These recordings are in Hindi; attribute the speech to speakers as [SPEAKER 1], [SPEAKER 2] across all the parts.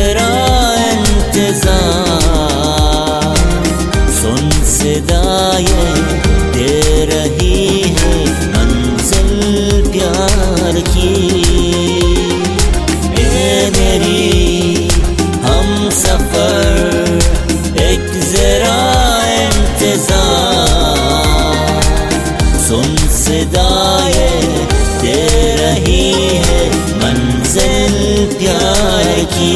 [SPEAKER 1] तेरा इंतजार, सुन सदाए दे रही है मंजिल प्यार की। ए मेरी हम सफर एक जरा इंतजार, सुन सदाए दे रही है मंजिल प्यार की।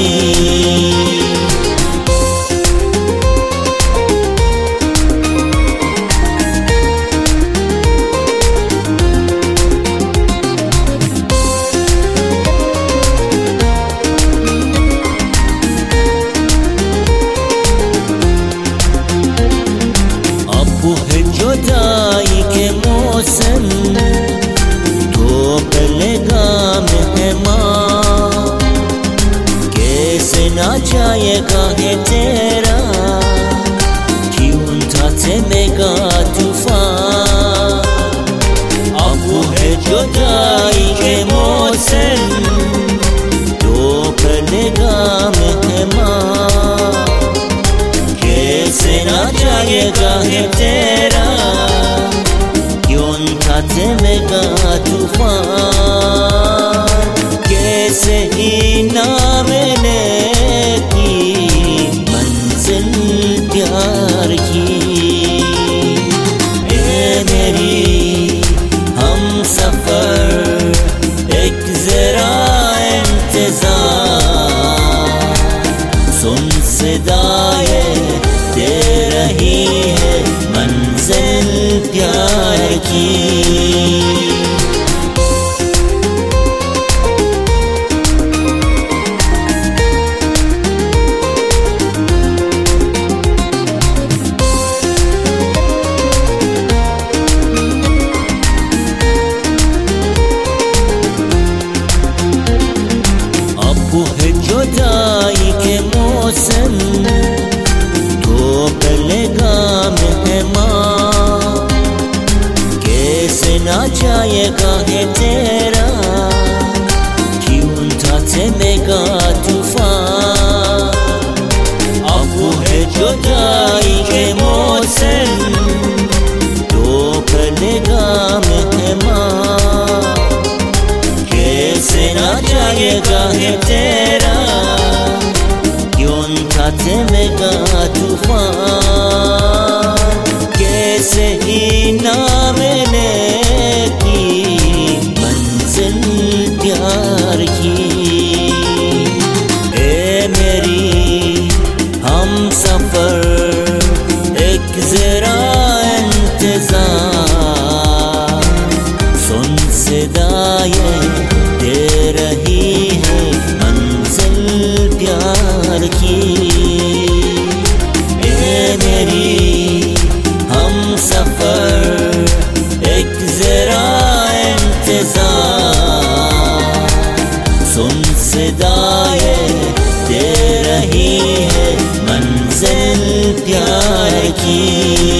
[SPEAKER 1] जुदाई के मौसम धूप लगा मेहमान, कैसे ना जाएगा है तेरा क्यों था थमेगा तूफान। अब है जुदाई के मौसम धूप लगा मेहमान, कैसे ना जाएगा है तेरा क्यों था थमेगा तूफान। कैसे ही ना मैंने की मंजिल प्यार की। ए मेरी हम सफर एक जरा इंतजार, सुन सदाए दे रही है मंजिल प्यार की। अब है जुदाई के मौसम धूप लगा मेहमान, कैसे ना जाएगा है तेरा क्यों था थमेगा तूफान। अब है जुदाई के मौसम धूप लगा मेहमान, कैसे ना जाएगा है तेरा क्यों था थमेगा तूफान। कैसे ही ना मैंने की मंजिल प्यार की। ए मेरी हम सफर एक जरा इंतजार, सुन सदाए दे रही है मंजिल प्यार की। ए मेरी हम सफर एक जरा इंतजार, सुन सदाए दे रही है मंजिल प्यार की।